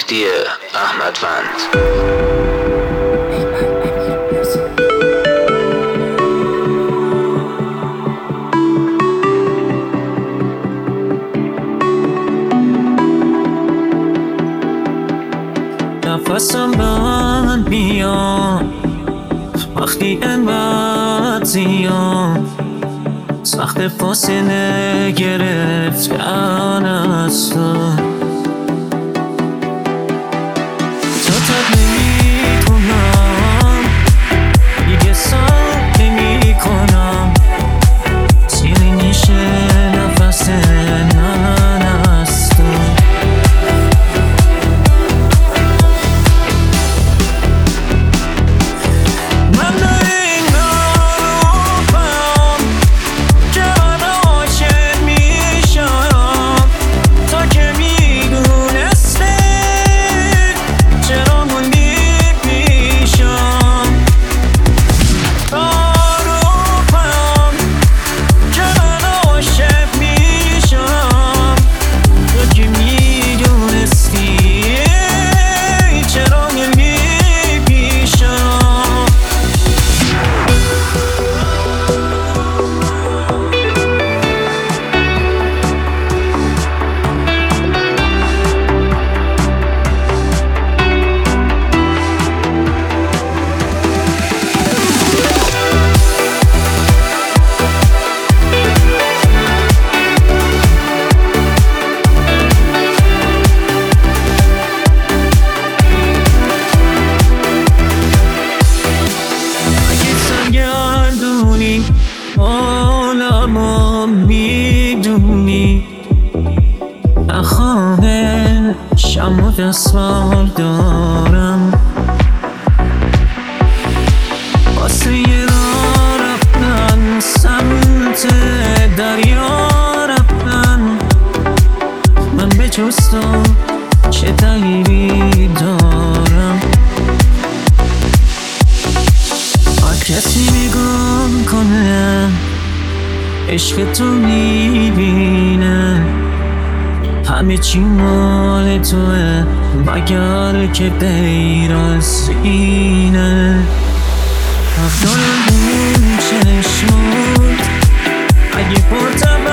مهدی احمدوند. نفسم بند میاد وقتی انقدر زیاد سخت فاصله گرفتن از تو تب نمیتونم دیگه صبر نمیکنم سیری میشه نفس من از تو عالمو میدونی نخواهه شم و دستمال دارم واسه یه راه رفتن سمت دریا رفتن من به جز تو چه دلیلی دارم کسی نگاه کنه عشق تو میبینه همه چی مال توه مگر که غیر از اینه رفتار اون چشمات اگه پرتم